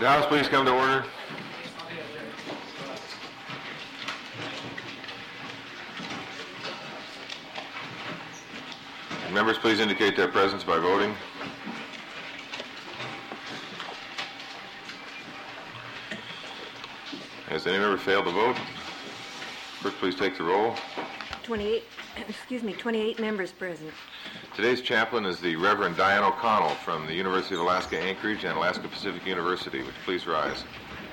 The House, please come to order. Members, please indicate their presence by voting. Has any member failed to vote? Clerk, please take the roll. 28 members present. Today's chaplain is the Reverend Diane O'Connell from the University of Alaska Anchorage and Alaska Pacific University. Would you please rise?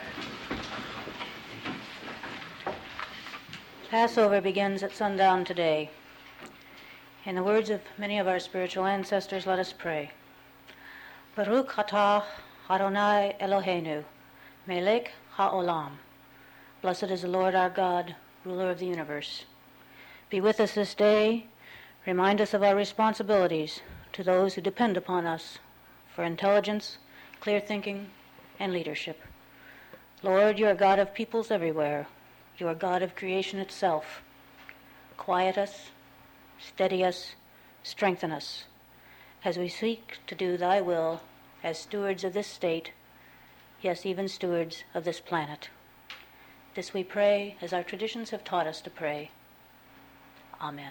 Passover begins at sundown today. In the words of many of our spiritual ancestors, let us pray. Baruch atah Adonai Eloheinu, melech haolam. Blessed is the Lord our God, ruler of the universe. Be with us this day. Remind us of our responsibilities to those who depend upon us for intelligence, clear thinking, and leadership. Lord, you are God of peoples everywhere. You are God of creation itself. Quiet us, steady us, strengthen us, as we seek to do thy will as stewards of this state, yes, even stewards of this planet. This we pray as our traditions have taught us to pray. Amen.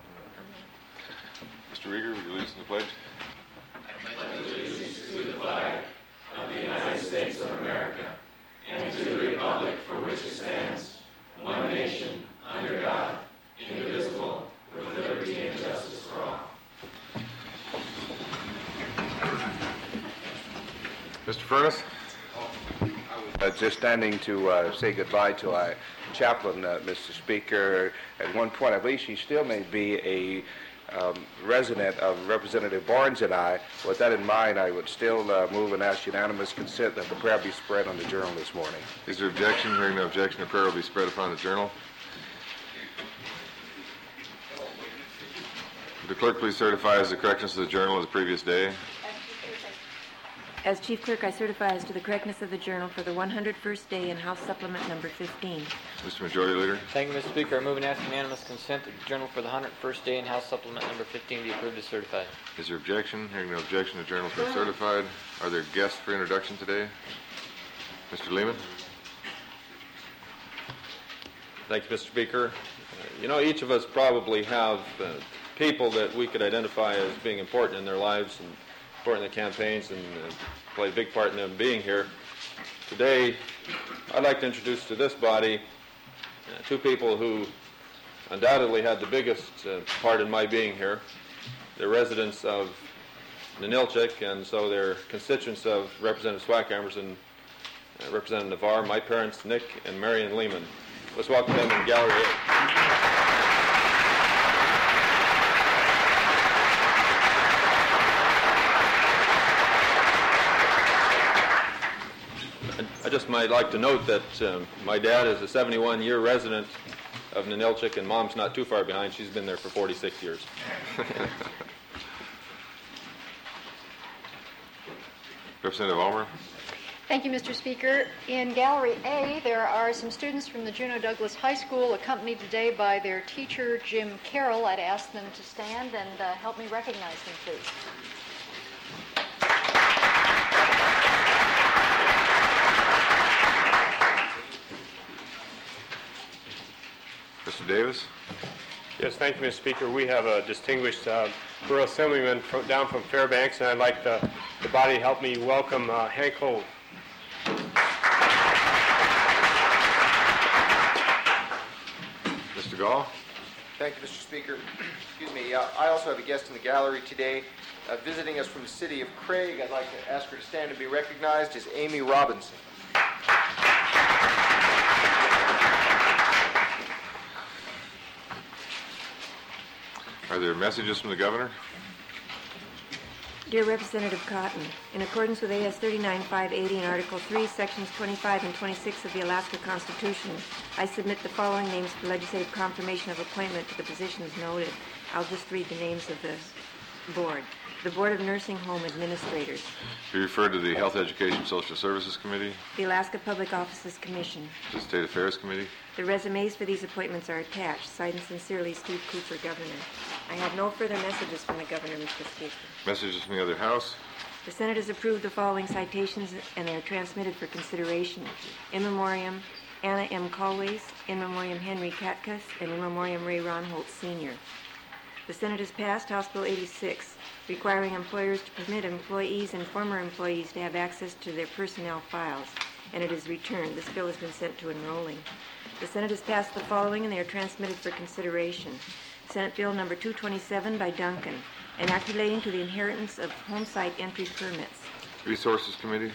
Mr. Rieger, would you lead us in the pledge? I pledge allegiance to the flag of the United States of America and to the republic for which it stands, one nation, under God, indivisible, with liberty and justice for all. Mr. Furness? Just standing to say goodbye to our chaplain, Mr. Speaker. At one point, I believe she still may be a resident of Representative Barnes and I. With that in mind, I would still move and ask unanimous consent that the prayer be spread on the journal this morning. Is there objection? Hearing no objection, the prayer will be spread upon the journal. Would the clerk please certify as the correctness of the journal of the previous day? As Chief Clerk, I certify as to the correctness of the journal for the 101st day in House Supplement number 15. Mr. Majority Leader? Thank you, Mr. Speaker. I move and ask unanimous consent that the journal for the 101st day in House Supplement number 15 be approved as certified. Is there objection? Hearing no objection, the journal has been certified. Are there guests for introduction today? Mr. Lehman? Thank you, Mr. Speaker. Each of us probably have people that we could identify as being important in their lives and important in their campaigns and play a big part in them being here. Today, I'd like to introduce to this body two people who undoubtedly had the biggest part in my being here. They're residents of Ninilchik, and so they're constituents of Representative Swackhammers and Representative Navarre, my parents, Nick and Marion Lehman. Let's welcome them in Gallery A. I just might like to note that my dad is a 71-year resident of Ninilchik, and Mom's not too far behind. She's been there for 46 years. Representative Ulmer? Thank you, Mr. Speaker. In Gallery A, there are some students from the Juneau Douglas High School accompanied today by their teacher, Jim Carroll. I'd ask them to stand and help me recognize them, please. Mr. Davis? Yes, thank you, Mr. Speaker. We have a distinguished Borough Assemblyman down from Fairbanks, and I'd like the body to help me welcome Hank Holt. Mr. Gall? Thank you, Mr. Speaker. Excuse me. I also have a guest in the gallery today. Visiting us from the city of Craig, I'd like to ask her to stand and be recognized, is Amy Robinson. Are there messages from the governor? Dear Representative Cotton, in accordance with AS 39-580 and Article 3, Sections 25 and 26 of the Alaska Constitution, I submit the following names for legislative confirmation of appointment to the positions noted. I'll just read the names of the board. The Board of Nursing Home Administrators. Be referred to the Health, Education, Social Services Committee. The Alaska Public Offices Commission. The State Affairs Committee. The resumes for these appointments are attached. Signed sincerely, Steve Cooper, Governor. I have no further messages from the Governor, Mr. Speaker. Messages from the other House. The Senate has approved the following citations, and they are transmitted for consideration. In memoriam, Anna M. Colways, in memoriam, Henry Katkus, and in memoriam, Ray Ronholt, Sr. The Senate has passed House Bill 86, requiring employers to permit employees and former employees to have access to their personnel files, and it is returned. This bill has been sent to enrolling. The Senate has passed the following, and they are transmitted for consideration. Senate Bill number 227 by Duncan, an act relating to the inheritance of home site entry permits. Resources Committee.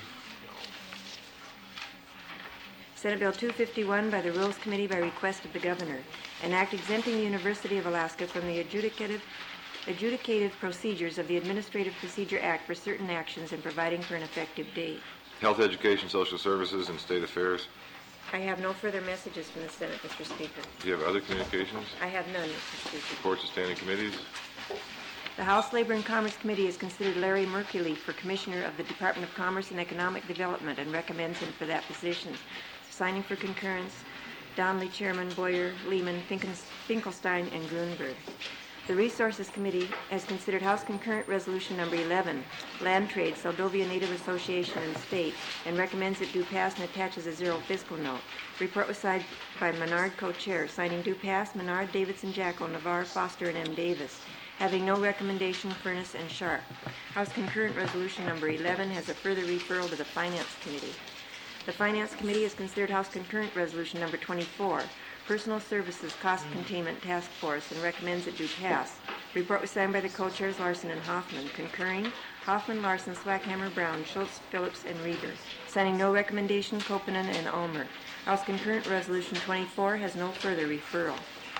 Senate Bill 251 by the Rules Committee by request of the Governor, an act exempting the University of Alaska from the adjudicative procedures of the Administrative Procedure Act for certain actions and providing for an effective date. Health, Education, Social Services, and State Affairs. I have no further messages from the Senate, Mr. Speaker. Do you have other communications? I have none, Mr. Speaker. Reports of standing committees. The House Labor and Commerce Committee has considered Larry Mercury for Commissioner of the Department of Commerce and Economic Development and recommends him for that position. Signing for concurrence, Donnelly, Chairman, Boyer, Lehman, Finkelstein, and Grunberg. The Resources Committee has considered House Concurrent Resolution Number 11, Land Trade, Seldovia Native Association and State, and recommends it do pass and attaches a zero fiscal note. Report was signed by Menard, co-chair. Signing do pass, Menard, Davidson, Jackal, Navarre, Foster, and M. Davis. Having no recommendation, Furness and Sharp. House Concurrent Resolution Number 11 has a further referral to the Finance Committee. The Finance Committee has considered House Concurrent Resolution Number 24, Personal Services Cost Containment Task Force, and recommends it do pass. Report was signed by the co-chairs Larson and Hoffman. Concurring, Hoffman, Larson, Swackhammer, Brown, Schultz, Phillips, and Rieger. Signing no recommendation, Koponen and Ulmer. House Concurrent Resolution 24 has no further referral.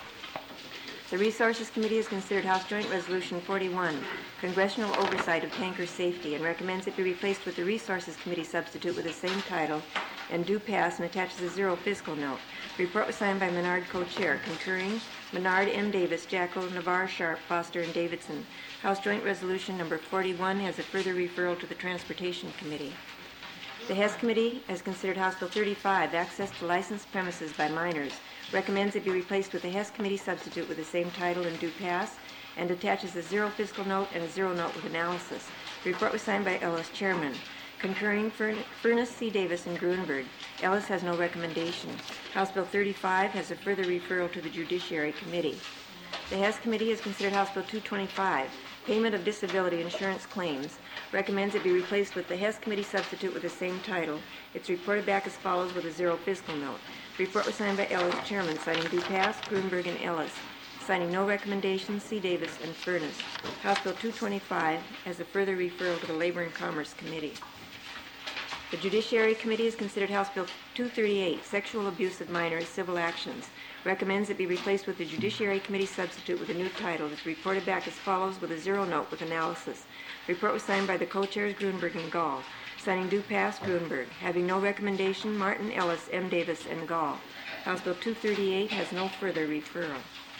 The Resources Committee has considered House Joint Resolution 41, Congressional Oversight of Tanker Safety, and recommends it be replaced with the Resources Committee substitute with the same title and do pass and attaches a zero fiscal note. Report was signed by Menard, co-chair. Concurring, Menard, M. Davis, Jackal, Navarre, Sharp, Foster, and Davidson. House Joint Resolution Number 41 has a further referral to the Transportation Committee. The Hess Committee has considered House Bill 35, Access to Licensed Premises by Minors, recommends it be replaced with the Hess Committee substitute with the same title and do pass, and attaches a zero fiscal note and a zero note with analysis. The report was signed by Ellis, chairman. Concurring, Furness, C. Davis, and Grunberg. Ellis has no recommendation. House Bill 35 has a further referral to the Judiciary Committee. The Hess Committee has considered House Bill 225, Payment of Disability Insurance Claims, recommends it be replaced with the Hess Committee substitute with the same title. It's reported back as follows with a zero fiscal note. The report was signed by Ellis, chairman. Signing do pass, Grunberg and Ellis. Signing no recommendations, C. Davis and Furness. House Bill 225 has a further referral to the Labor and Commerce Committee. The Judiciary Committee has considered House Bill 238, Sexual Abuse of Minors, Civil Actions. Recommends it be replaced with the Judiciary Committee substitute with a new title. It's reported back as follows with a zero note with analysis. The report was signed by the co-chairs Grunberg and Gall. Signing do pass, Grunberg. Having no recommendation, Martin, Ellis, M. Davis, and Gall. House Bill 238 has no further referral.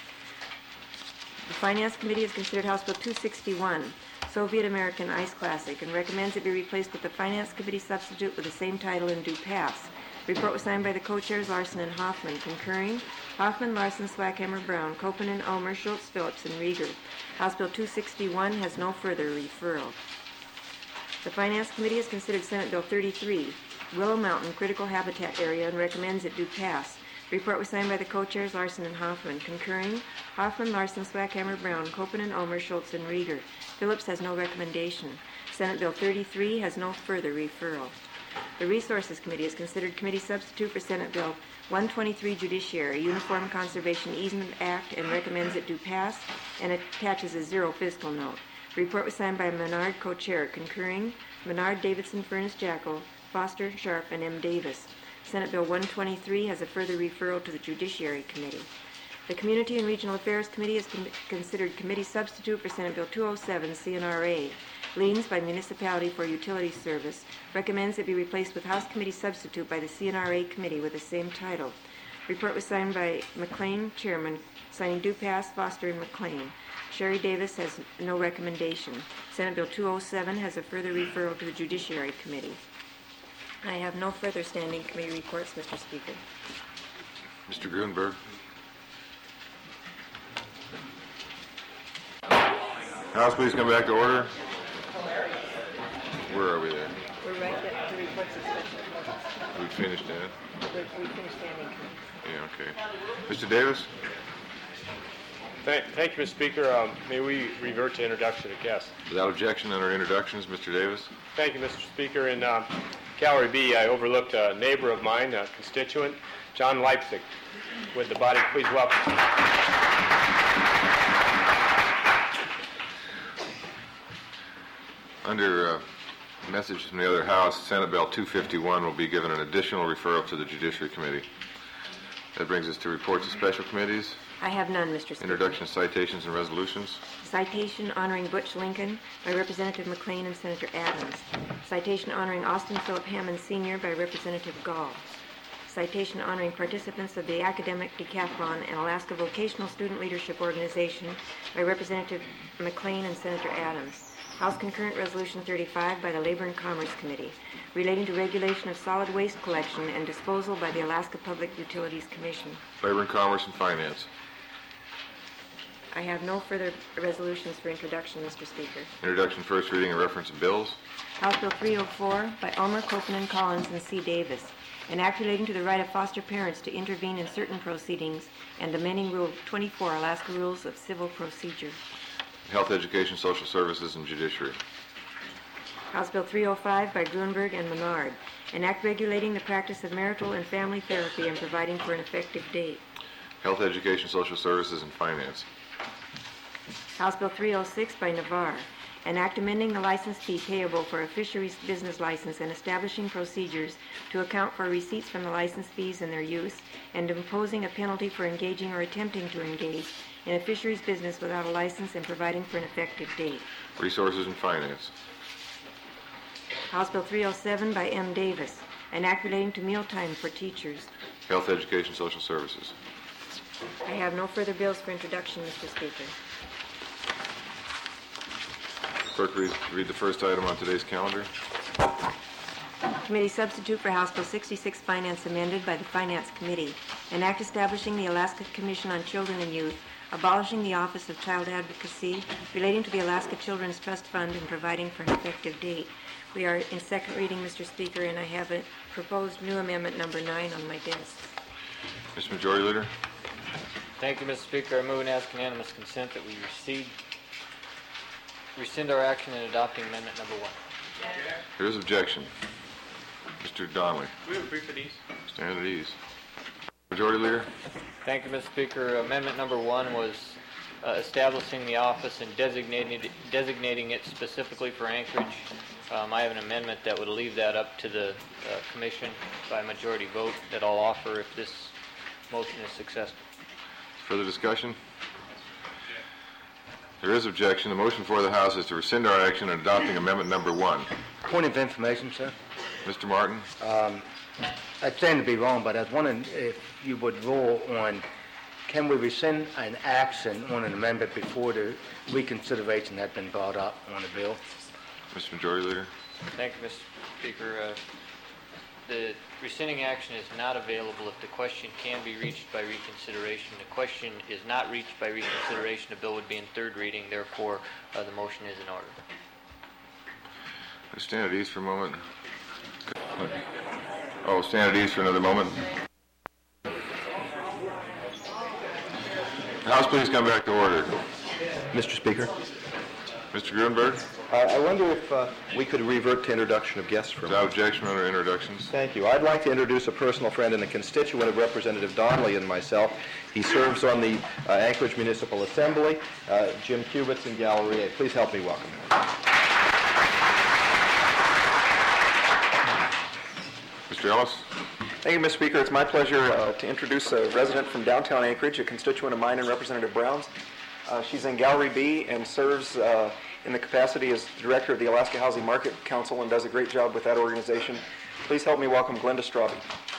The Finance Committee has considered House Bill 261, Soviet American Ice Classic, and recommends it be replaced with the Finance Committee substitute with the same title and do pass. The report was signed by the co-chairs Larson and Hoffman. Concurring, Hoffman, Larson, Swackhammer, Brown, Koponen, Ulmer, Schultz, Phillips, and Rieger. House Bill 261 has no further referral. The Finance Committee has considered Senate Bill 33, Willow Mountain Critical Habitat Area, and recommends it do pass. The report was signed by the co-chairs Larson and Hoffman. Concurring, Hoffman, Larson, Swackhammer, Brown, Koponen, Ulmer, Schultz, and Rieger. Phillips has no recommendation. Senate Bill 33 has no further referral. The Resources Committee has considered committee substitute for Senate Bill 123 Judiciary, Uniform Conservation Easement Act, and recommends it do pass and attaches a zero fiscal note. The report was signed by Menard, co-chair. Concurring, Menard, Davidson, Furness, Jackal, Foster, Sharp, and M. Davis. Senate Bill 123 has a further referral to the Judiciary Committee. The Community and Regional Affairs Committee has considered committee substitute for Senate Bill 207, CNRA, liens by municipality for utility service, recommends it be replaced with House Committee substitute by the CNRA Committee with the same title. Report was signed by McLean, chairman. Signing do pass, Foster and McLean. Sherry Davis has no recommendation. Senate Bill 207 has a further referral to the Judiciary Committee. I have no further standing committee reports, Mr. Speaker. Mr. Grunberg. House, please come back to order. Where are we there? We're right at the reports of special. We finished that? We finished standing committee. Yeah, okay. Mr. Davis? Thank you, Mr. Speaker. May we revert to introduction of guests? Without objection, under introductions, Mr. Davis. Thank you, Mr. Speaker. In Gallery B, I overlooked a neighbor of mine, a constituent, John Leipzig. Would the body please welcome him? Under message from the other House, Senate Bill 251 will be given an additional referral to the Judiciary Committee. That brings us to reports of special committees. I have none, Mr. Speaker. Introduction of citations and resolutions. Citation honoring Butch Lincoln by Representative McLean and Senator Adams. Citation honoring Austin Philip Hammond Sr. by Representative Gall. Citation honoring participants of the Academic Decathlon and Alaska Vocational Student Leadership Organization by Representative McLean and Senator Adams. House Concurrent Resolution 35 by the Labor and Commerce Committee relating to regulation of solid waste collection and disposal by the Alaska Public Utilities Commission. Labor and Commerce and Finance. I have no further resolutions for introduction, Mr. Speaker. Introduction, first reading, and reference of bills. House Bill 304 by Elmer Copeland Collins and C. Davis, an act relating to the right of foster parents to intervene in certain proceedings and amending Rule 24, Alaska Rules of Civil Procedure. Health, Education, Social Services, and Judiciary. House Bill 305 by Grunberg and Menard, an act regulating the practice of marital and family therapy and providing for an effective date. Health, Education, Social Services, and Finance. House Bill 306 by Navarre, an act amending the license fee payable for a fisheries business license and establishing procedures to account for receipts from the license fees and their use, and imposing a penalty for engaging or attempting to engage in a fisheries business without a license and providing for an effective date. Resources and Finance. House Bill 307 by M. Davis, an act relating to mealtime for teachers. Health, Education, Social Services. I have no further bills for introduction, Mr. Speaker. Clerk, read the first item on today's calendar. Committee substitute for House Bill 66, Finance amended by the Finance Committee, an act establishing the Alaska Commission on Children and Youth, abolishing the Office of Child Advocacy, relating to the Alaska Children's Trust Fund, and providing for an effective date. We are in second reading, Mr. Speaker, and I have a proposed new amendment number 9 on my desk. Mr. Majority Leader. Thank you, Mr. Speaker. I move and ask unanimous consent that we rescind our action in adopting amendment number 1. There is objection. Mr. Donnelly. We have a brief at ease. Stand at ease. Majority Leader. Thank you, Mr. Speaker. Amendment number 1 was establishing the office and designating it specifically for Anchorage. I have an amendment that would leave that up to the Commission by majority vote that I'll offer if this motion is successful. Further discussion? There is objection. The motion for the House is to rescind our action in adopting amendment number 1. Point of information, sir. Mr. Martin. I stand to be wrong, but I was wondering if you would rule on, can we rescind an action on an amendment before the reconsideration had been brought up on the bill? Mr. Majority Leader. Thank you, Mr. Speaker. The rescinding action is not available if the question can be reached by reconsideration. The question is not reached by reconsideration. The bill would be in third reading. Therefore, the motion is in order. Stand at ease for a moment. Oh, stand at ease for another moment. House, please come back to order. Mr. Speaker. Mr. Grunberg. I wonder if we could revert to introduction of guests for a moment. Without objection under introductions. Thank you. I'd like to introduce a personal friend and a constituent of Representative Donnelly and myself. He serves on the Anchorage Municipal Assembly. Jim Kubitz in Gallery A. Please help me welcome him. Mr. Ellis. Thank you, Mr. Speaker. It's my pleasure to introduce a resident from downtown Anchorage, a constituent of mine and Representative Brown's. She's in Gallery B and serves in the capacity as director of the Alaska Housing Market Council and does a great job with that organization. Please help me welcome Glenda Straube.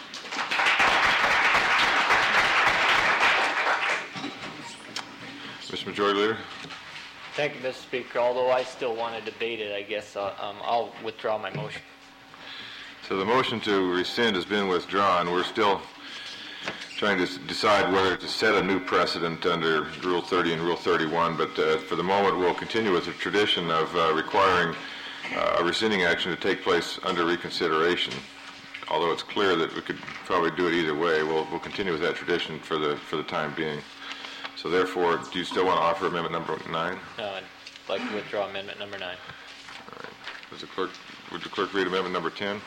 Mr. Majority Leader. Thank you, Mr. Speaker. Although I still want to debate it, I guess I'll withdraw my motion. So the motion to rescind has been withdrawn. We're still trying to decide whether to set a new precedent under Rule 30 and Rule 31, but for the moment we'll continue with the tradition of requiring a rescinding action to take place under reconsideration. Although it's clear that we could probably do it either way, we'll continue with that tradition for the time being. So therefore, do you still want to offer amendment number 9? No, I'd like to withdraw amendment number 9. All right. Would the clerk read amendment number 10?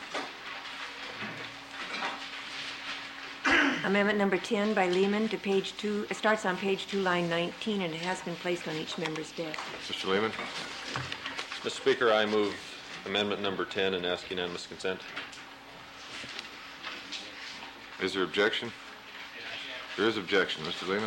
Amendment number 10 by Lehman to page 2. It starts on page 2, line 19, and it has been placed on each member's desk. Mr. Lehman? Mr. Speaker, I move amendment number 10 and ask unanimous consent. Is there objection? There is objection. Mr. Lehman?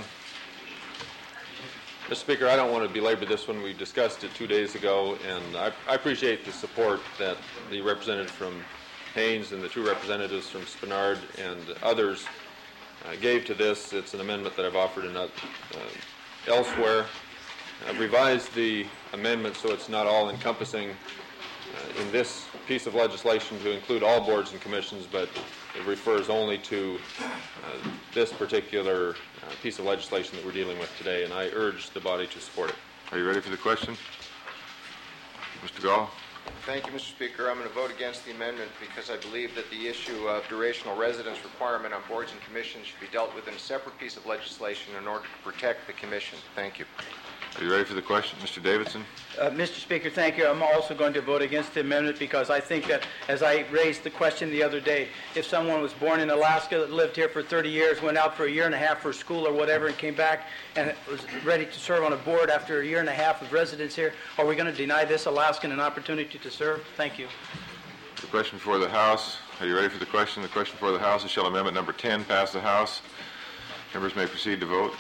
Mr. Speaker, I don't want to belabor this one. We discussed it 2 days ago, and I appreciate the support that the representative from Haynes and the 2 representatives from Spenard and others gave to this. It's an amendment that I've offered elsewhere. I've revised the amendment so it's not all encompassing in this piece of legislation to include all boards and commissions, but it refers only to this particular piece of legislation that we're dealing with today, and I urge the body to support it. Are you ready for the question? Mr. Gall? Thank you, Mr. Speaker. I'm going to vote against the amendment because I believe that the issue of durational residence requirement on boards and commissions should be dealt with in a separate piece of legislation in order to protect the commission. Thank you. Are you ready for the question? Mr. Davidson? Mr. Speaker, thank you. I'm also going to vote against the amendment because I think that, as I raised the question the other day, if someone was born in Alaska that lived here for 30 years, went out for a year and a half for school or whatever, and came back and was ready to serve on a board after a year and a half of residence here, are we going to deny this Alaskan an opportunity to serve? Thank you. The question before the House. Are you ready for the question? The question before the House is, shall amendment number 10 pass the House? Members may proceed to vote.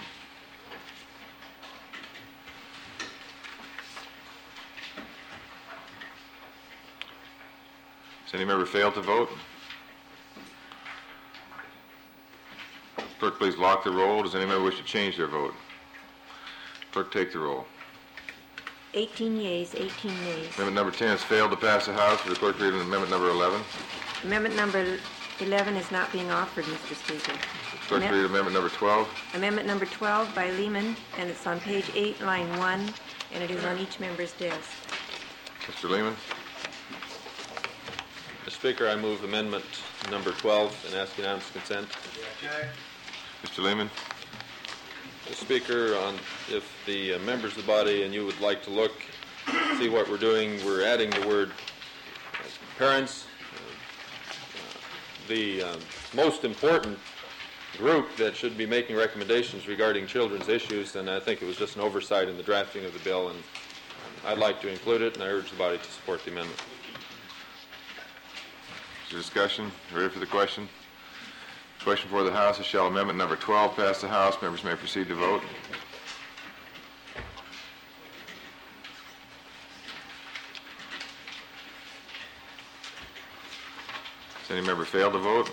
Does any member fail to vote? Clerk, please lock the roll. Does any member wish to change their vote? Clerk, take the roll. 18 yeas, 18 nays. Amendment number 10 has failed to pass the House. Would the clerk read amendment number 11? Amendment number 11 is not being offered, Mr. Speaker. Clerk, read amendment number 12. Amendment number 12 by Lehman, and it's on page 8, line 1, and it is on each member's desk. Mr. Lehman? Mr. Speaker, I move amendment number 12 and ask unanimous consent. Mr. Lehman? Mr. Speaker, if the members of the body and you would like to look, see what we're doing, we're adding the word parents. The most important group that should be making recommendations regarding children's issues, and I think it was just an oversight in the drafting of the bill, and I'd like to include it, and I urge the body to support the amendment. Is there discussion? Ready for the question? Question for the House is, shall amendment number 12 pass the House? Members may proceed to vote. Does any member fail to vote?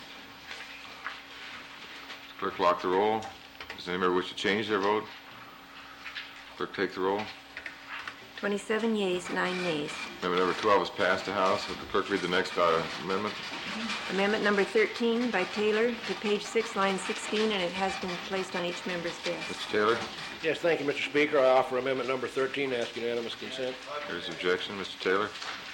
Clerk, lock the roll. Does any member wish to change their vote? Clerk, take the roll. 27 yeas, 9 nays. Amendment number 12 has passed the House. Would the clerk read the next amendment? Amendment number 13 by Taylor to page 6, line 16, and it has been placed on each member's desk. Mr. Taylor? Yes, thank you, Mr. Speaker. I offer amendment number 13 to ask unanimous consent. There's objection. Mr. Taylor?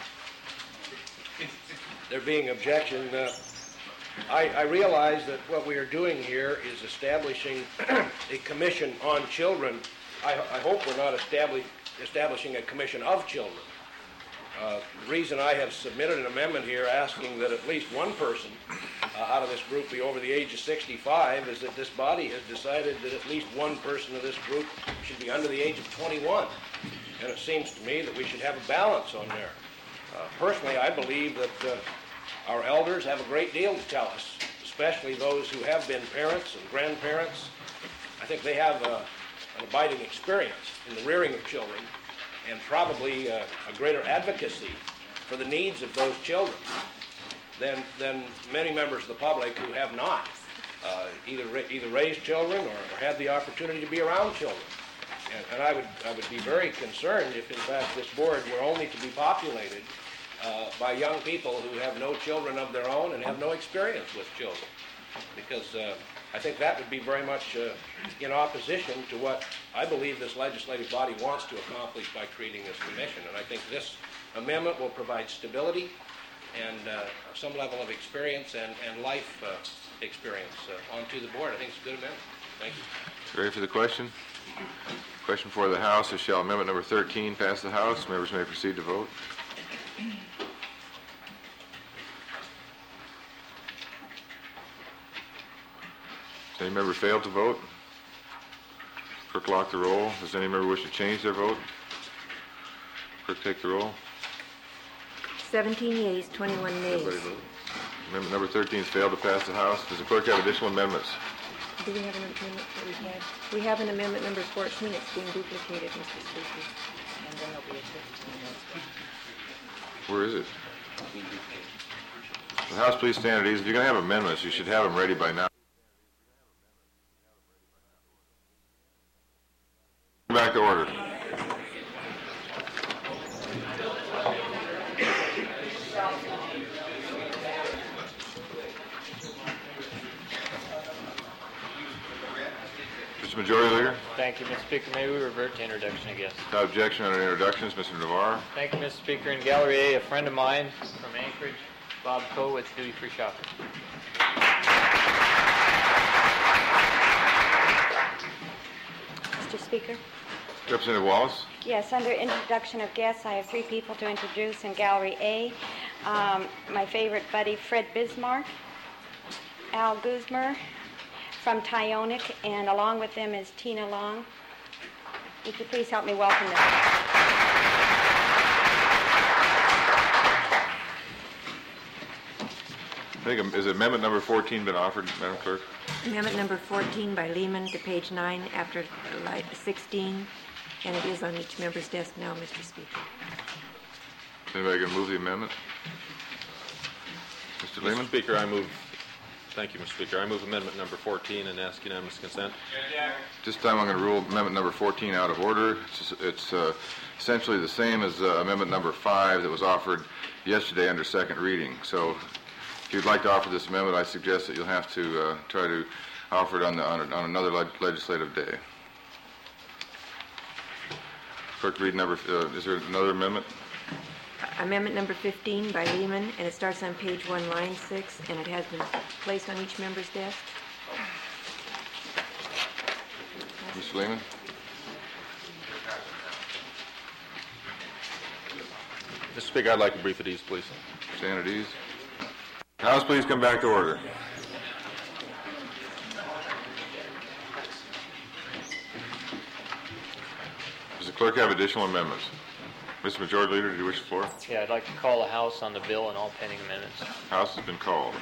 There being objection, I realize that what we are doing here is establishing a commission on children. I hope we're not establishing a commission of children. The reason I have submitted an amendment here asking that at least one person out of this group be over the age of 65 is that this body has decided that at least one person of this group should be under the age of 21. And it seems to me that we should have a balance on there. Personally, I believe that our elders have a great deal to tell us, especially those who have been parents and grandparents. I think they have an abiding experience in the rearing of children and probably a greater advocacy for the needs of those children than many members of the public who have not either raised children or had the opportunity to be around children. And I would be very concerned if, in fact, this board were only to be populated by young people who have no children of their own and have no experience with children. Because I think that would be very much in opposition to what I believe this legislative body wants to accomplish by creating this commission. And I think this amendment will provide stability and some level of experience and life experience onto the board. I think it's a good amendment. Thank you. Ready for the question? Question for the House is, shall amendment number 13 pass the House? Members may proceed to vote. Does any member fail to vote? Clerk lock the roll. Does any member wish to change their vote? Clerk take the roll. 17 yeas, 21 nays. Everybody vote. Amendment number 13 has failed to pass the House. Does the clerk have additional amendments? Do we have an amendment that we've had? We have an amendment number 14. It's being duplicated, Mr. Speaker. And then there'll be a Where is it? The House, please stand at ease. If you're going to have amendments, you should have them ready by now. Back to order. Mr. Majority Leader? Thank you, Mr. Speaker. May we revert to introduction, I guess? Without objection on introductions, Mr. Navarre. Thank you, Mr. Speaker. In Gallery A, a friend of mine from Anchorage, Bob Coe, with duty-free shopping. Mr. Speaker? Representative Wallace? Yes, under introduction of guests, I have 3 people to introduce in Gallery A. My favorite buddy, Fred Bismarck, Al Guzmer from Tyonek, and along with them is Tina Long. Would you please help me welcome them? Is amendment number 14 been offered, Madam Clerk? Amendment number 14 by Lehman to page 9 after 16, and it is on each member's desk now, Mr. Speaker. Is anybody going to move the amendment? Mr. Lehman? Mr. Speaker, I move. Thank you, Mr. Speaker. I move amendment number 14 and ask unanimous consent. This time I'm going to rule amendment number 14 out of order. It's essentially the same as amendment number 5 that was offered yesterday under second reading. So if you'd like to offer this amendment, I suggest that you'll have to try to offer it on another legislative day. Clerk, read number. Is there another amendment? Amendment number 15 by Lehman, and it starts on page 1, line 6, and it has been placed on each member's desk. Mr. Lehman? Mr. Speaker, I'd like a brief at ease, please. Stand at ease. House, please come back to order. Does the clerk have additional amendments? Mr. Majority Leader, do you wish the floor? Yeah, I'd like to call the House on the bill and all pending amendments. House has been called.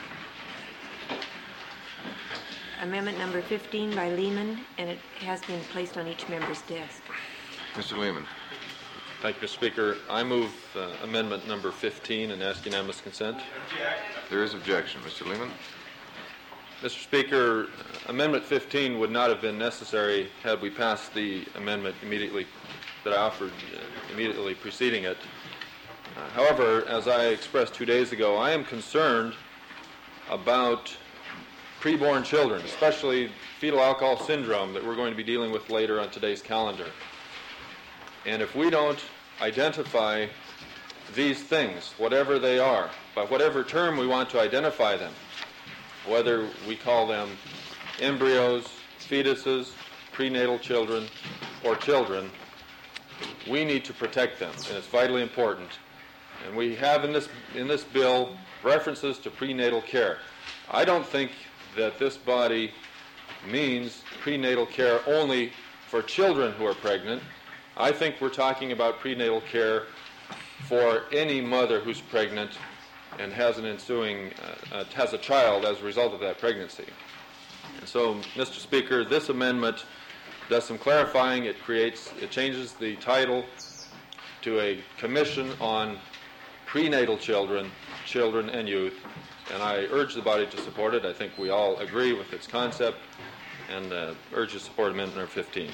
Amendment number 15 by Lehman, and it has been placed on each member's desk. Mr. Lehman. Thank you, Mr. Speaker. I move amendment number 15 and ask unanimous consent. There is objection. Mr. Lehman. Mr. Speaker, amendment 15 would not have been necessary had we passed the amendment immediately that I offered immediately preceding it. However, as I expressed 2 days ago, I am concerned about preborn children, especially fetal alcohol syndrome that we're going to be dealing with later on today's calendar. And if we don't identify these things, whatever they are, by whatever term we want to identify them, whether we call them embryos, fetuses, prenatal children, or children, we need to protect them, and it's vitally important. And we have in this bill references to prenatal care. I don't think that this body means prenatal care only for children who are pregnant. I think we're talking about prenatal care for any mother who's pregnant and has an ensuing has a child as a result of that pregnancy. And so, Mr. Speaker, this amendment does some clarifying. It changes the title to a Commission on Prenatal Children and Youth, and I urge the body to support it. I think we all agree with its concept, and urge to support amendment number 15.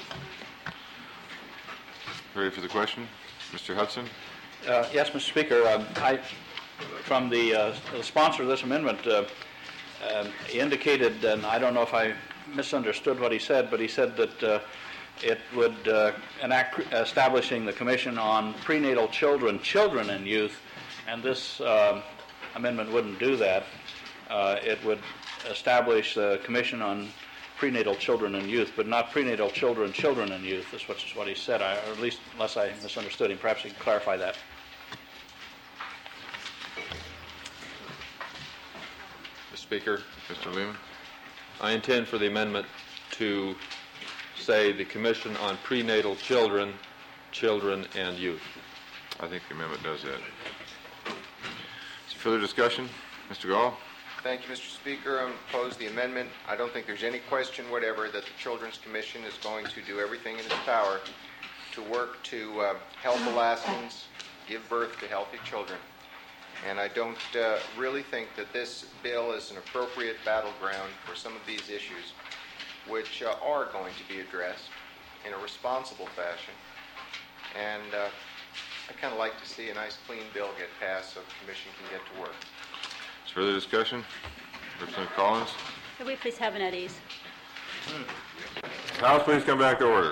Ready for the question? Mr. Hudson? Yes, Mr. Speaker. From the sponsor of this amendment, he indicated, and I don't know if I misunderstood what he said, but he said that it would enact establishing the Commission on Prenatal Children and Youth, and this amendment wouldn't do that. It would establish the Commission on Prenatal Children and Youth, but not prenatal children and youth. That's what he said, or at least unless I misunderstood him. Perhaps he can clarify that. Mr. Speaker. Mr. Lehman. I intend for the amendment to say the Commission on Prenatal Children and Youth. I think the amendment does that. Is there further discussion? Mr. Gall? Thank you, Mr. Speaker. I'm opposed to the amendment. I don't think there's any question whatever that the Children's Commission is going to do everything in its power to work to help Alaskans give birth to healthy children. And I don't really think that this bill is an appropriate battleground for some of these issues, which are going to be addressed in a responsible fashion. And I kind of like to see a nice, clean bill get passed so the Commission can get to work. Is further discussion? Representative Collins? Could we please have an at ease? House, please come back to order.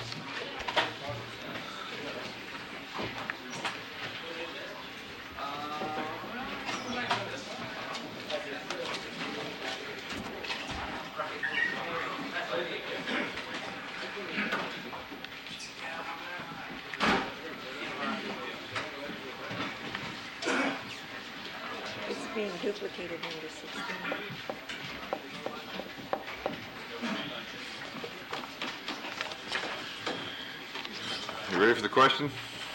Being duplicated under 16. You ready for the question?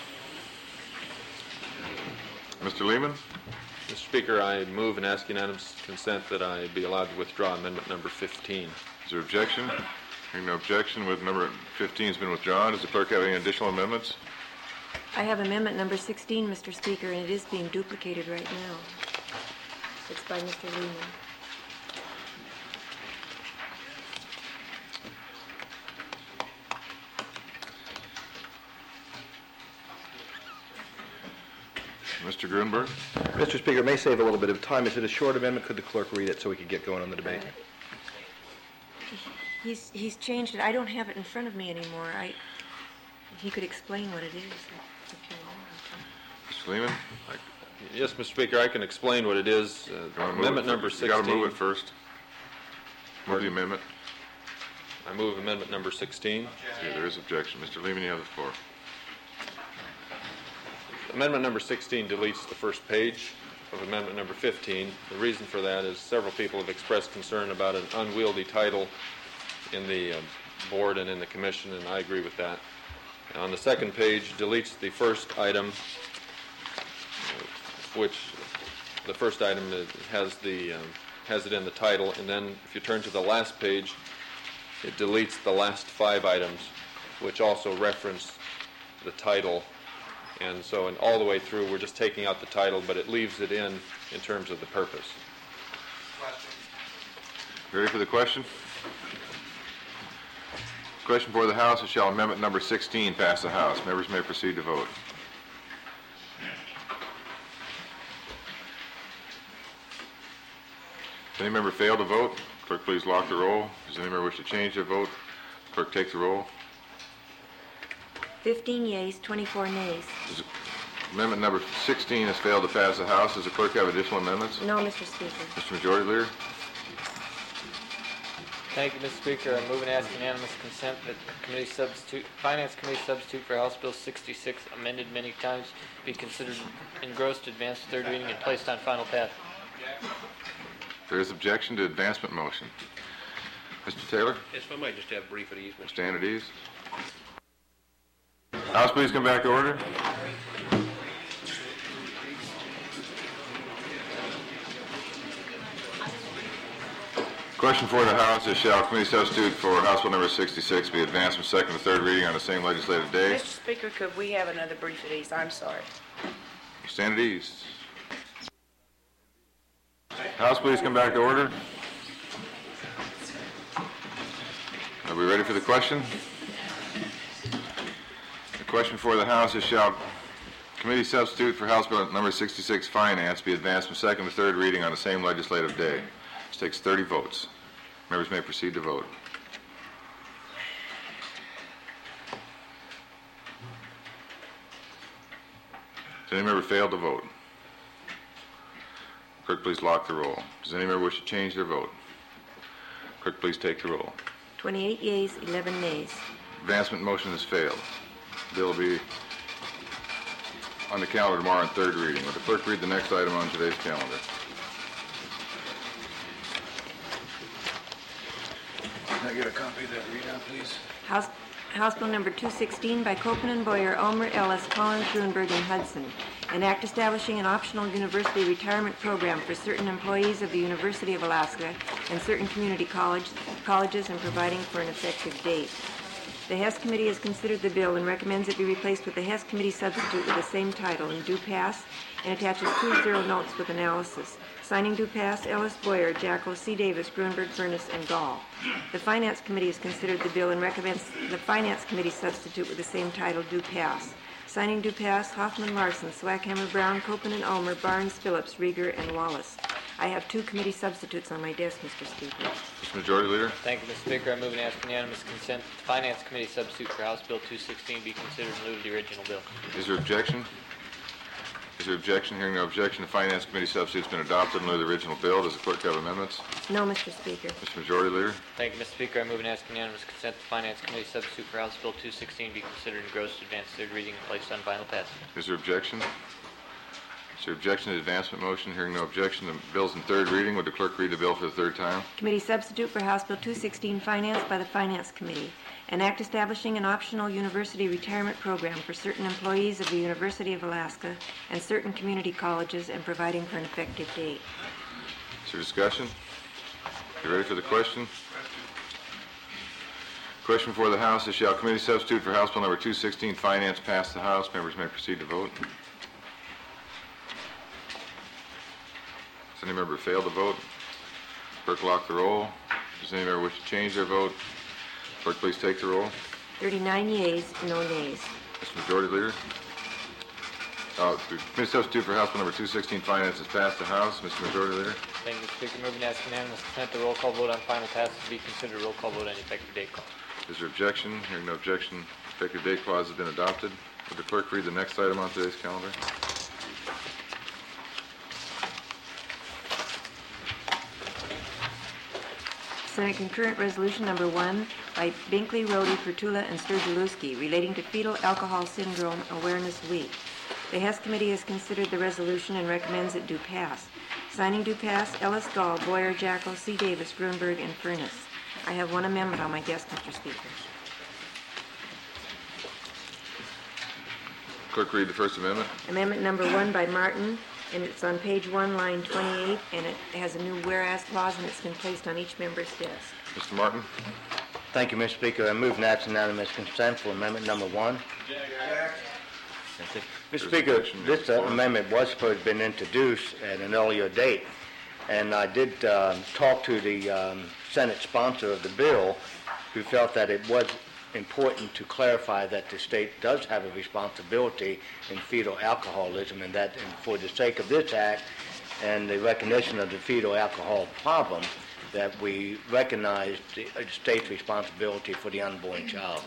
Mr. Lehman? Mr. Speaker, I move and ask unanimous consent that I be allowed to withdraw amendment number 15. Is there objection? Hearing no objection, with number 15 has been withdrawn. Does the clerk have any additional amendments? I have amendment number 16, Mr. Speaker, and it is being duplicated right now. It's by Mr. Lehman. Mr. Grunberg? Mr. Speaker, it may save a little bit of time. Is it a short amendment? Could the clerk read it so we could get going on the debate? He's changed it. I don't have it in front of me anymore. He could explain what it is. Mr. Lehman? Yes, Mr. Speaker, I can explain what it is. Amendment number 16. You got to move it first. Move the amendment. I move amendment number 16. Okay, there is objection. Mr. Lehman, you have the floor. Amendment number 16 deletes the first page of amendment number 15. The reason for that is several people have expressed concern about an unwieldy title in the board and in the commission, and I agree with that. On the second page, deletes the first item, which the first item has it in the title, and then if you turn to the last page, it deletes the last 5 items, which also reference the title. And so, and all the way through, we're just taking out the title, but it leaves it in terms of the purpose. Ready for the question? Question for the House is, shall amendment number 16 pass the House? Members may proceed to vote. If any member fail to vote, clerk please lock the roll. Does any member wish to change their vote? Clerk take the roll. 15 yeas, 24 nays. Amendment number 16 has failed to pass the House. Does the clerk have additional amendments? No, Mr. Speaker. Mr. Majority Leader? Thank you, Mr. Speaker. I move and ask unanimous consent that Finance Committee substitute for House Bill 66, amended many times, be considered engrossed, advanced to third reading, and placed on final pass. There is objection to advancement motion. Mr. Taylor? Yes, if I might just have brief at ease, Mr. Stand at ease. House, please come back to order. Question for the House is, shall committee substitute for House Bill number 66 be advanced from second to third reading on the same legislative day? Mr. Speaker, could we have another brief at ease? I'm sorry. Stand at ease. House, please come back to order. Are we ready for the question? The question for the House is, shall committee substitute for House Bill number 66 Finance be advanced from second to third reading on the same legislative day? This takes 30 votes. Members may proceed to vote. Does any member fail to vote? Clerk, please lock the roll. Does any member wish to change their vote? Clerk, please take the roll. 28 yeas, 11 nays. Advancement motion has failed. Bill will be on the calendar tomorrow on third reading. Will the clerk read the next item on today's calendar? Can I get a copy of that readout, please? House Bill number 216 by Copeland, Boyer, Ulmer, Ellis, Collins, Grunberg, and Hudson. An act establishing an optional university retirement program for certain employees of the University of Alaska and certain community colleges and providing for an effective date. The Hess Committee has considered the bill and recommends it be replaced with the Hess Committee substitute with the same title and do pass, and attaches 2 zero notes with analysis. Signing do pass, Ellis, Boyer, Jacko, C. Davis, Grunberg, Furness, and Gall. The Finance Committee has considered the bill and recommends the Finance Committee substitute with the same title do pass. Signing do pass, Hoffman, Larson, Swackhammer, Brown, Copeland, Ulmer, Barnes, Phillips, Rieger, and Wallace. I have 2 committee substitutes on my desk, Mr. Speaker. Mr. Majority Leader. Thank you, Mr. Speaker. I move and ask unanimous consent that the Finance Committee substitute for House Bill 216 be considered in lieu of the original bill. Is there objection? Is there objection? Hearing no objection, the Finance Committee substitute has been adopted in lieu of the original bill. Does the clerk have amendments? No, Mr. Speaker. Mr. Majority Leader. Thank you, Mr. Speaker. I move and ask unanimous consent that the Finance Committee substitute for House Bill 216 be considered engrossed, advanced third reading, and placed on final passage. Is there objection? Is there objection to the advancement motion? Hearing no objection, the bill's in third reading. Would the clerk read the bill for the third time? Committee substitute for House Bill 216 financed by the Finance Committee. An act establishing an optional university retirement program for certain employees of the University of Alaska and certain community colleges and providing for an effective date. Is there discussion? You ready for the question? Question before the House is, shall committee substitute for House Bill number 216 finance pass the House? Members may proceed to vote. Does any member fail to vote? Clerk lock the roll. Does any member wish to change their vote? Clerk, please take the roll. 39 yeas, no nays. Mr. Majority Leader. The committee substitute for House Bill number 216 finance has passed the House. Mr. Majority Leader. Thank you, Mr. Speaker. Move and ask unanimous consent the roll call vote on final passage to be considered a roll call vote on effective date clause. Is there objection? Hearing no objection, effective date clause has been adopted. Would the clerk read the next item on today's calendar? Senate Concurrent Resolution Number 1 by Binkley, Rhodey, Pertula, and Sturgielewski relating to Fetal Alcohol Syndrome Awareness Week. The Hess Committee has considered the resolution and recommends it do pass. Signing do pass, Ellis, Gall, Boyer, Jacko, C. Davis, Grunberg, and Furness. I have 1 amendment on my desk, Mr. Speaker. Clerk, read the first amendment. Amendment number 1 by Martin, and it's on page 1, line 28, and it has a new whereas clause, and it's been placed on each member's desk. Mr. Martin. Thank you, Mr. Speaker. I move and ask unanimous consent for amendment number 1. Mr. Speaker, this amendment was supposed to have been introduced at an earlier date, and I did talk to the Senate sponsor of the bill, who felt that it was important to clarify that the state does have a responsibility in fetal alcoholism, and that for the sake of this act and the recognition of the fetal alcohol problem, that we recognize the state's responsibility for the unborn child.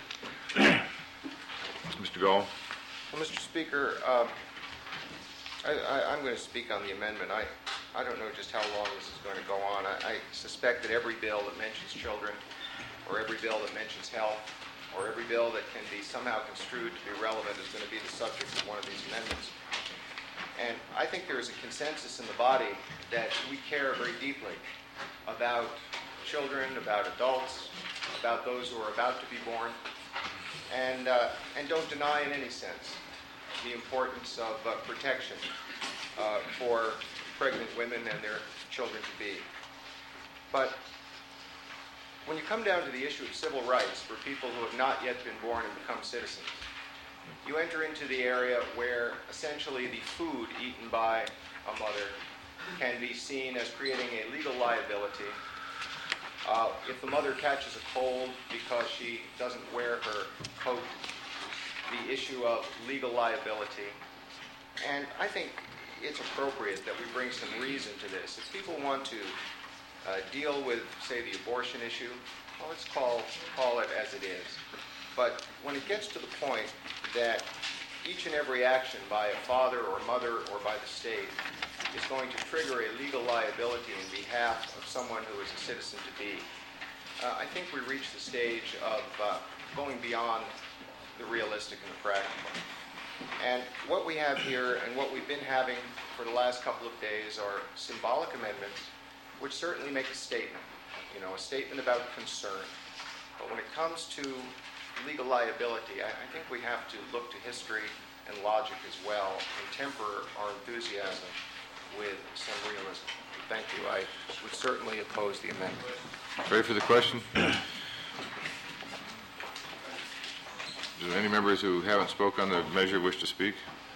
Mr. Gall. Well, Mr. Speaker, I'm going to speak on the amendment. I don't know just how long this is going to go on. I suspect that every bill that mentions children, or every bill that mentions health, or every bill that can be somehow construed to be relevant is going to be the subject of one of these amendments. And I think there is a consensus in the body that we care very deeply about children, about adults, about those who are about to be born, and don't deny in any sense the importance of protection for pregnant women and their children to be. But when you come down to the issue of civil rights for people who have not yet been born and become citizens, you enter into the area where essentially the food eaten by a mother can be seen as creating a legal liability. If the mother catches a cold because she doesn't wear her coat, the issue of legal liability. And I think it's appropriate that we bring some reason to this. If people want to deal with, say, the abortion issue, well, let's call it as it is. But when it gets to the point that each and every action by a father or mother or by the state is going to trigger a legal liability in behalf of someone who is a citizen to be. I think we reached the stage of going beyond the realistic and the practical. And what we have here and what we've been having for the last couple of days are symbolic amendments which certainly make a statement, a statement about concern. But when it comes to legal liability, I think we have to look to history and logic as well and temper our enthusiasm with some realism. Thank you. I would certainly oppose the amendment. Ready for the question? Do any members who haven't spoken on the measure wish to speak?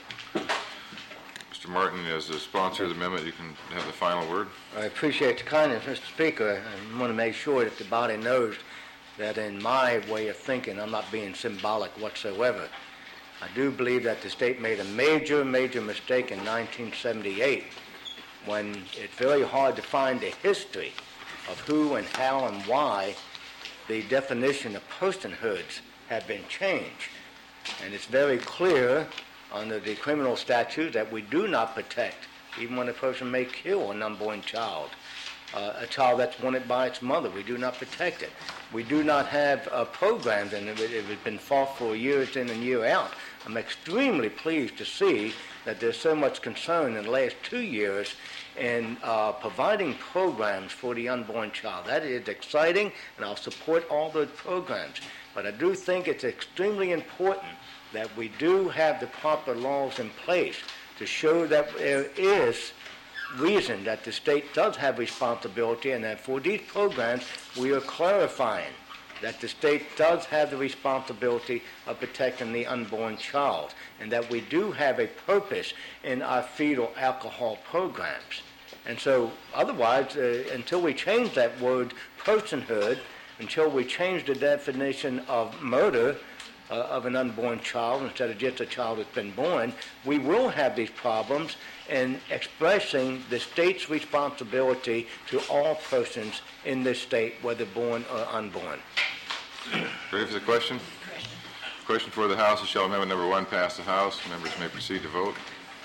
Mr. Martin, as the sponsor of the amendment, you can have the final word. I appreciate the kindness, Mr. Speaker. I want to make sure that the body knows that in my way of thinking, I'm not being symbolic whatsoever. I do believe that the state made a major mistake in 1978 when it's very hard to find the history of who and how and why the definition of personhoods have been changed. And it's very clear under the criminal statute that we do not protect, even when a person may kill an unborn child, a child that's wanted by its mother. We do not protect it. We do not have programs, and it has been fought for years in and year out. I'm extremely pleased to see that there's so much concern in the last 2 years in providing programs for the unborn child. That is exciting, and I'll support all those programs. But I do think it's extremely important that we do have the proper laws in place to show that there is reason that the state does have responsibility, and that for these programs we are clarifying that the state does have the responsibility of protecting the unborn child, and that we do have a purpose in our fetal alcohol programs. And so otherwise, until we change that word personhood, until we change the definition of murder of an unborn child instead of just a child that's been born, we will have these problems in expressing the state's responsibility to all persons in this state, whether born or unborn. Ready for the question? Question for the House. Shall Amendment number 1 pass the House? Members may proceed to vote.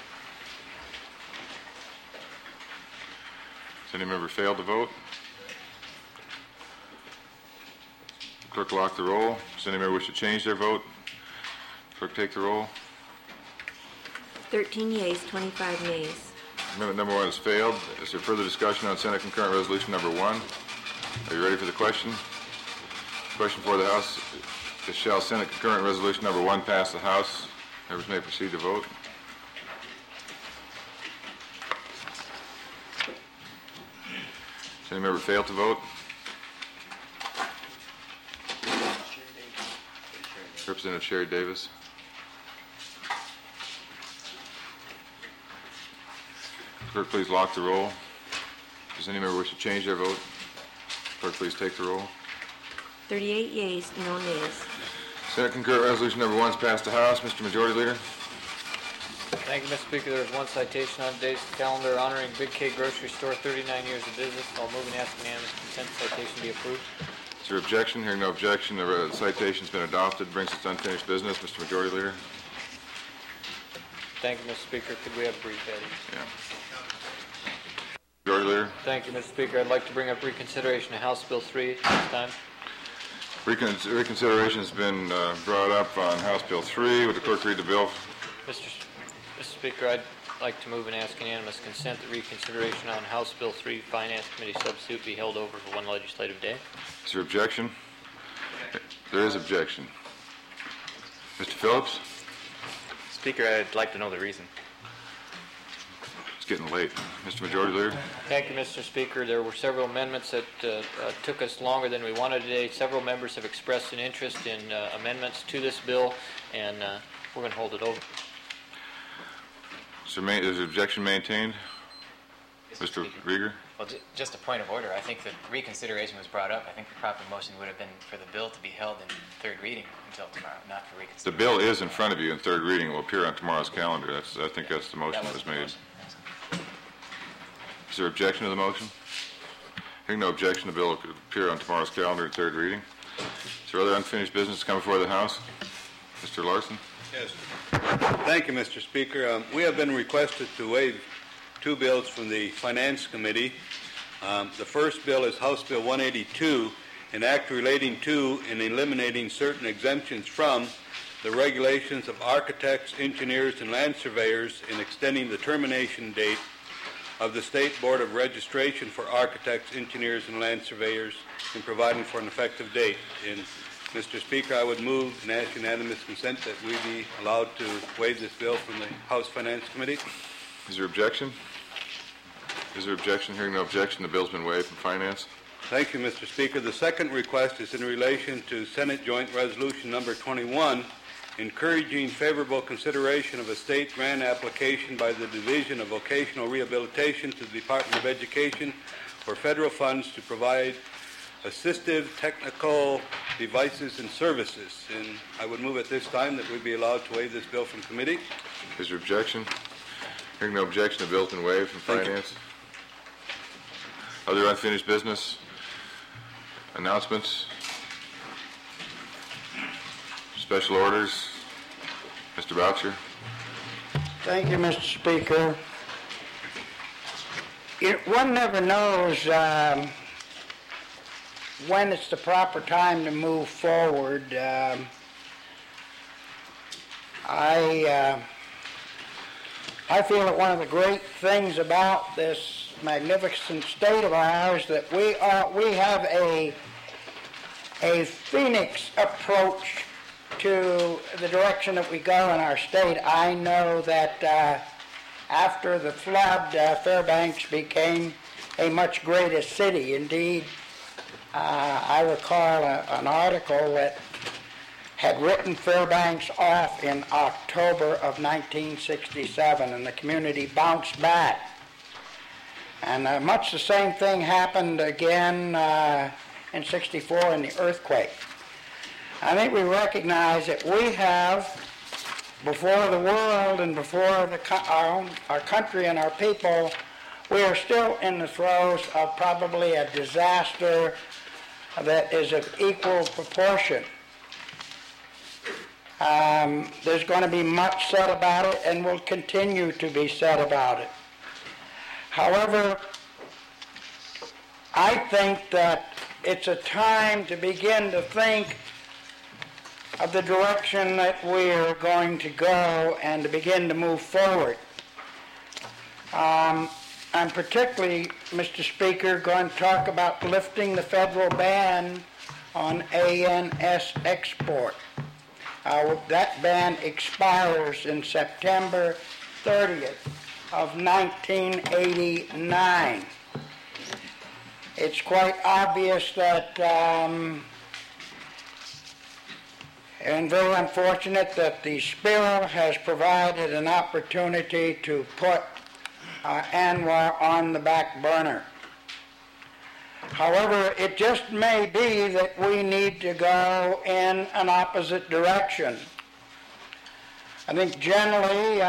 Has any member failed to vote? Clerk lock the roll. Does any member wish to change their vote? Clerk take the roll. 13 yeas, 25 nays. Amendment number 1 has failed. Is there further discussion on Senate Concurrent Resolution number 1? Are you ready for the question? Question for the House. Shall Senate Concurrent Resolution number 1 pass the House? Members may proceed to vote. Does any member fail to vote? Representative Sherry Davis. Clerk, please lock the roll. Does any member wish to change their vote? Clerk, please take the roll. 38 yeas, no nays. Senate Concurrent Resolution number 1 is passed the House. Mr. Majority Leader. Thank you, Mr. Speaker. There is one citation on today's calendar honoring Big K Grocery Store, 39 years of business. I'll move and ask unanimous consent the citation be approved. Is there objection? Hearing no objection, the citation's been adopted. Brings us to unfinished business. Mr. Majority Leader. Thank you, Mr. Speaker. Could we have a brief, Eddie? Yeah. Majority Leader. Thank you, Mr. Speaker. I'd like to bring up reconsideration of House Bill 3 at this time. Reconsideration has been brought up on House Bill 3. Would the clerk read the bill? Mr. Speaker, I'd like to move and ask unanimous consent that reconsideration on House Bill 3 Finance Committee substitute be held over for one legislative day. Is there objection? There is objection. Mr. Phillips? Speaker, I'd like to know the reason. It's getting late. Mr. Majority Leader? Thank you, Mr. Speaker. There were several amendments that took us longer than we wanted today. Several members have expressed an interest in amendments to this bill, and we're going to hold it over. Is the objection maintained? Mr. Rieger? Well, just a point of order. I think that reconsideration was brought up. I think the proper motion would have been for the bill to be held in third reading until tomorrow, not for reconsideration. The bill is in front of you in third reading. It will appear on tomorrow's calendar. I think that's the motion that was made. Is there objection to the motion? Hearing no objection, the bill will appear on tomorrow's calendar in third reading. Is there other unfinished business to come before the House? Mr. Larson? Yes. Thank you, Mr. Speaker. We have been requested to waive two bills from the Finance Committee. The first bill is House Bill 182, an act relating to and eliminating certain exemptions from the regulations of architects, engineers, and land surveyors in extending the termination date of the State Board of Registration for architects, engineers, and land surveyors and providing for an effective date. And Mr. Speaker, I would move and ask unanimous consent that we be allowed to waive this bill from the House Finance Committee. Is there objection? Is there objection? Hearing no objection, the bill's been waived from Finance. Thank you, Mr. Speaker. The second request is in relation to Senate Joint Resolution Number 21, encouraging favorable consideration of a state grant application by the Division of Vocational Rehabilitation to the Department of Education for federal funds to provide assistive technical devices and services. And I would move at this time that we be allowed to waive this bill from committee. Is there objection? Hearing no objection, the bill's been waived from Finance. Other unfinished business? Announcements? Special orders? Mr. Boucher? Thank you, Mr. Speaker. One never knows when it's the proper time to move forward. I feel that one of the great things about this magnificent state of ours that we have a phoenix approach to the direction that we go in our state. I know that after the flood, Fairbanks became a much greater city. Indeed, I recall an article that had written Fairbanks off in October of 1967, and the community bounced back. And much the same thing happened again in '64 in the earthquake. I think we recognize that we have, before the world and before our country and our people, we are still in the throes of probably a disaster that is of equal proportion. There's going to be much said about it and will continue to be said about it. However, I think that it's a time to begin to think of the direction that we're going to go and to begin to move forward. I'm particularly, Mr. Speaker, going to talk about lifting the federal ban on ANS export. That ban expires in September 30th of 1989. It's quite obvious that, and very unfortunate that the spill has provided an opportunity to put ANWR on the back burner. However, it just may be that we need to go in an opposite direction. I think generally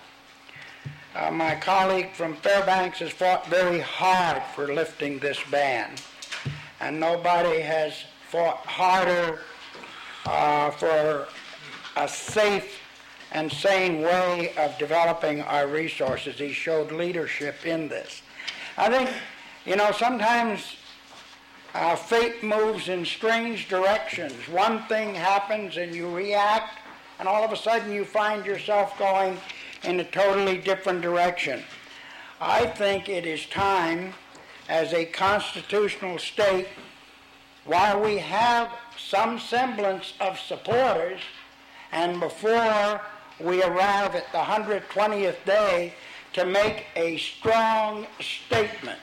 my colleague from Fairbanks has fought very hard for lifting this ban, and nobody has fought harder for a safe and sane way of developing our resources. He showed leadership in this. I think, sometimes fate moves in strange directions. One thing happens and you react, and all of a sudden you find yourself going in a totally different direction. I think it is time, as a constitutional state, while we have some semblance of supporters, and before we arrive at the 120th day, to make a strong statement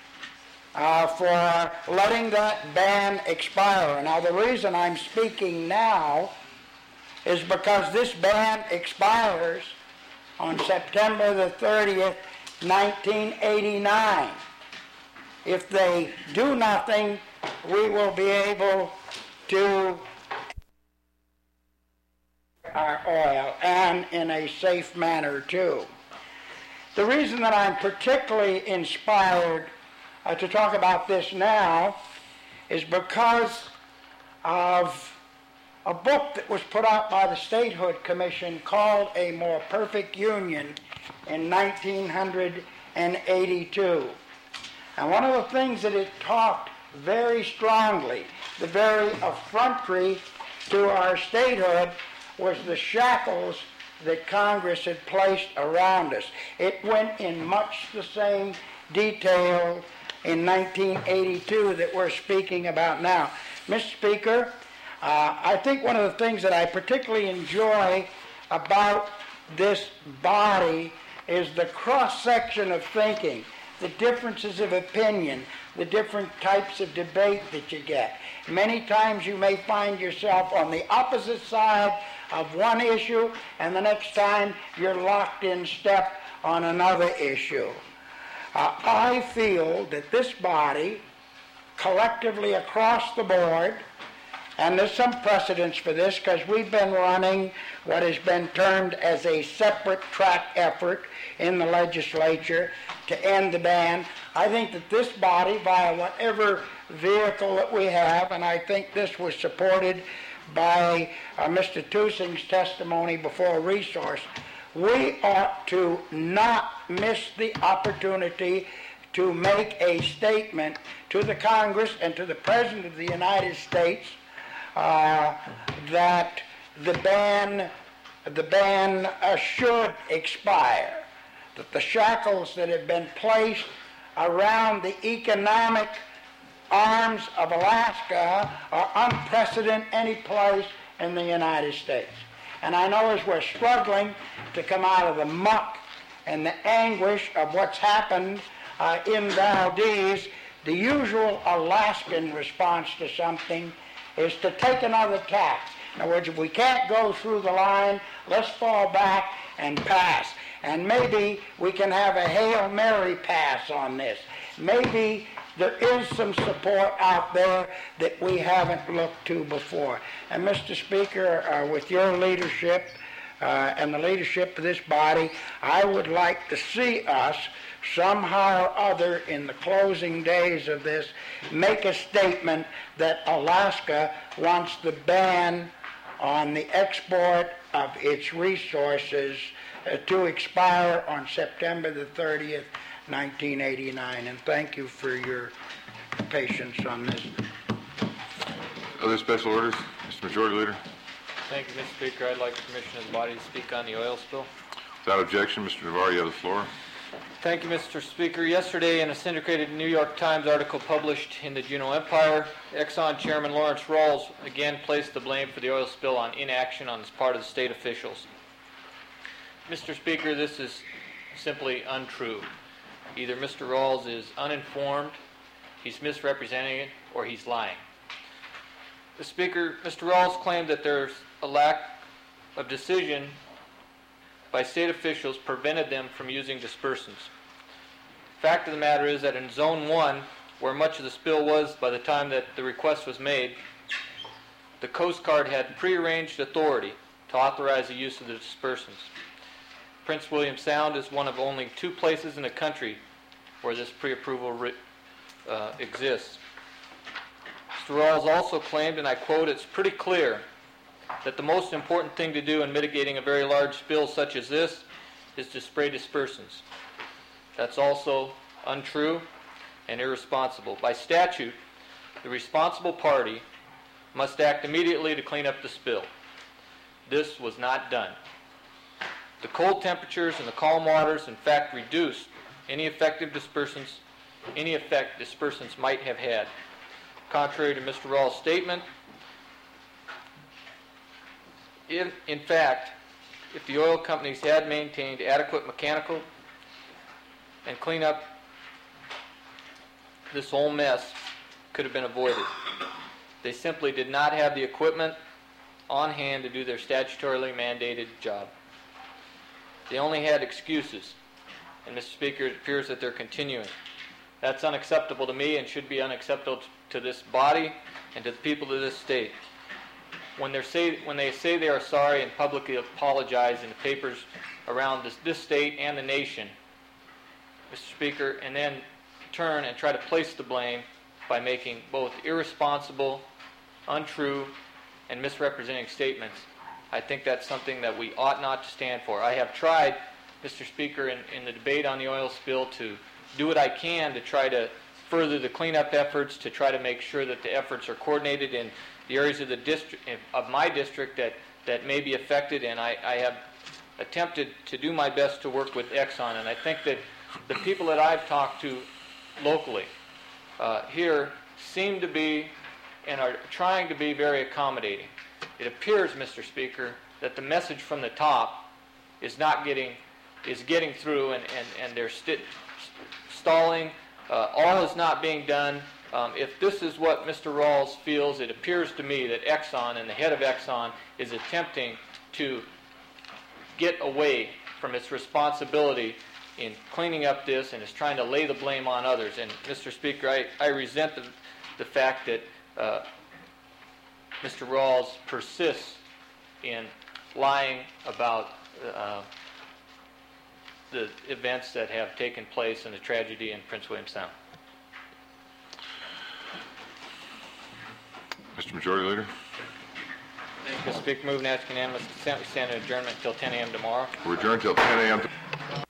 for letting that ban expire. Now, the reason I'm speaking now is because this ban expires on September the 30th, 1989. If they do nothing, we will be able to our oil, and in a safe manner too. The reason that I'm particularly inspired to talk about this now is because of a book that was put out by the Statehood Commission called A More Perfect Union in 1982. And one of the things that it talked very strongly, the very effrontery to our statehood, was the shackles that Congress had placed around us. It went in much the same detail in 1982 that we're speaking about now. Mr. Speaker, I think one of the things that I particularly enjoy about this body is the cross-section of thinking, the differences of opinion, the different types of debate that you get. Many times you may find yourself on the opposite side of one issue, and the next time you're locked in step on another issue. I feel that this body, collectively across the board, and there's some precedence for this because we've been running what has been termed as a separate track effort in the legislature to end the ban. I think that this body, via whatever vehicle that we have, and I think this was supported by Mr. Tusing's testimony before Resource, we ought to not miss the opportunity to make a statement to the Congress and to the President of the United States that the ban should expire, that the shackles that have been placed around the economic arms of Alaska are unprecedented any place in the United States. And I know as we're struggling to come out of the muck and the anguish of what's happened in Valdez, the usual Alaskan response to something is to take another tack. In other words, if we can't go through the line, let's fall back and pass. And maybe we can have a Hail Mary pass on this. Maybe there is some support out there that we haven't looked to before. And Mr. Speaker, with your leadership and the leadership of this body, I would like to see us somehow or other in the closing days of this make a statement that Alaska wants the ban on the export of its resources to expire on September the 30th, 1989. And thank you for your patience on this. Other special orders? Mr. Majority Leader. Thank you, Mr. Speaker. I'd like permission of the body to speak on the oil spill. Without objection, Mr. Navarro, you have the floor. Thank you, Mr. Speaker. Yesterday, in a syndicated New York Times article published in the Juneau Empire, Exxon Chairman Lawrence Rawls again placed the blame for the oil spill on inaction on the part of the state officials. Mr. Speaker, this is simply untrue. Either Mr. Rawls is uninformed, he's misrepresenting it, or he's lying. The Speaker, Mr. Rawls claimed that there's a lack of decision by state officials prevented them from using dispersants. Fact of the matter is that in Zone 1, where much of the spill was by the time that the request was made, the Coast Guard had prearranged authority to authorize the use of the dispersants. Prince William Sound is one of only 2 places in the country where this pre-approval exists. Mr. Rawls also claimed, and I quote, "It's pretty clear that the most important thing to do in mitigating a very large spill such as this is to spray dispersants." That's also untrue and irresponsible. By statute, the responsible party must act immediately to clean up the spill. This was not done. The cold temperatures and the calm waters, in fact, reduced any effect dispersants might have had. Contrary to Mr. Rawls' statement, in fact, if the oil companies had maintained adequate mechanical and cleanup, this whole mess could have been avoided. They simply did not have the equipment on hand to do their statutorily mandated job. They only had excuses, and Mr. Speaker, it appears that they're continuing. That's unacceptable to me and should be unacceptable to this body and to the people of this state. When they say they are sorry and publicly apologize in the papers around this state and the nation, Mr. Speaker, and then turn and try to place the blame by making both irresponsible, untrue, and misrepresenting statements, I think that's something that we ought not to stand for. I have tried, Mr. Speaker, in the debate on the oil spill to do what I can to try to further the cleanup efforts, to try to make sure that the efforts are coordinated in the areas of the district, of my district that may be affected, and I have attempted to do my best to work with Exxon, and I think that the people that I've talked to locally here seem to be and are trying to be very accommodating. It appears, Mr. Speaker, that the message from the top is getting through, and they're stalling. All is not being done. If this is what Mr. Rawls feels, it appears to me that Exxon and the head of Exxon is attempting to get away from its responsibility in cleaning up this and is trying to lay the blame on others. And Mr. Speaker, I resent the fact that Mr. Rawls persists in lying about the events that have taken place in the tragedy in Prince William Sound. Mr. Majority Leader. Mr. Speaker, move and ask unanimous consent. We stand in adjournment until 10 a.m. tomorrow. We're adjourned until 10 a.m.